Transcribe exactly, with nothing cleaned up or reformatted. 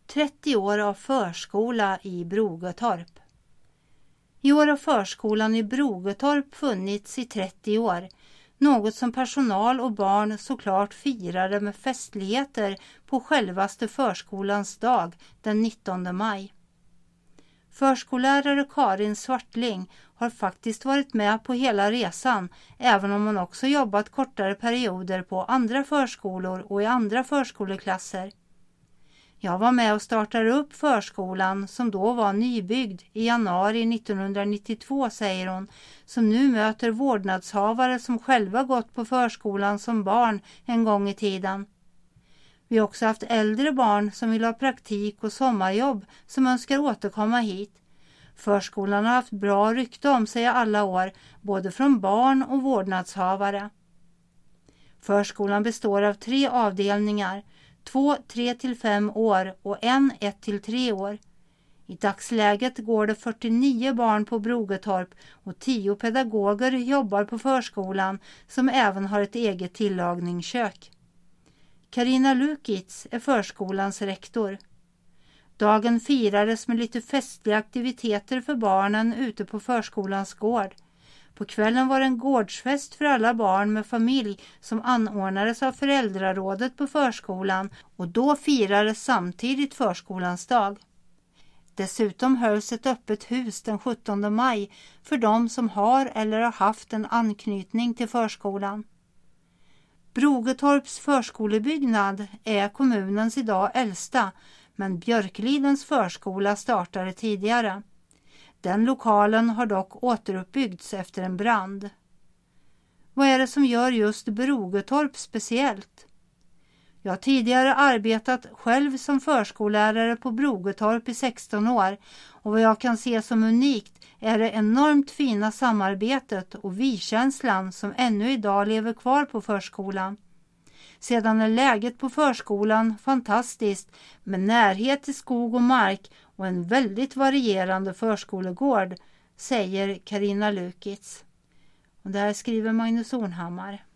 trettio år av förskola i Brogetorp. I år har förskolan i Brogetorp funnits i trettio år, något som personal och barn såklart firade med festligheter på självaste förskolans dag den nittonde maj. Förskollärare Karin Svartling har faktiskt varit med på hela resan, även om hon också jobbat kortare perioder på andra förskolor och i andra förskoleklasser. Jag var med och startade upp förskolan som då var nybyggd i januari nittonhundranittiotvå, säger hon, som nu möter vårdnadshavare som själva gått på förskolan som barn en gång i tiden. Vi har också haft äldre barn som vill ha praktik och sommarjobb som önskar återkomma hit. Förskolan har haft bra rykte om sig alla år, både från barn och vårdnadshavare. Förskolan består av tre avdelningar, två tre till fem år och en ett till tre år. I dagsläget går det fyrtionio barn på Brogetorp och tio pedagoger jobbar på förskolan som även har ett eget tillagningskök. Carina Lukitz är förskolans rektor. Dagen firades med lite festliga aktiviteter för barnen ute på förskolans gård. På kvällen var det en gårdsfest för alla barn med familj som anordnades av föräldrarådet på förskolan, och då firades samtidigt förskolans dag. Dessutom hölls ett öppet hus den sjuttonde maj för de som har eller har haft en anknytning till förskolan. Brogetorps förskolebyggnad är kommunens idag äldsta, men Björklidens förskola startade tidigare. Den lokalen har dock återuppbyggts efter en brand. Vad är det som gör just Brogetorp speciellt? Jag har tidigare arbetat själv som förskollärare på Brogetorp i sexton år, och vad jag kan se som unikt är det enormt fina samarbetet och vi-känslan som ännu idag lever kvar på förskolan. Sedan är läget på förskolan fantastiskt, med närhet till skog och mark och en väldigt varierande förskolegård, säger Carina Lukitz. Och där skriver Magnus Ornhammar.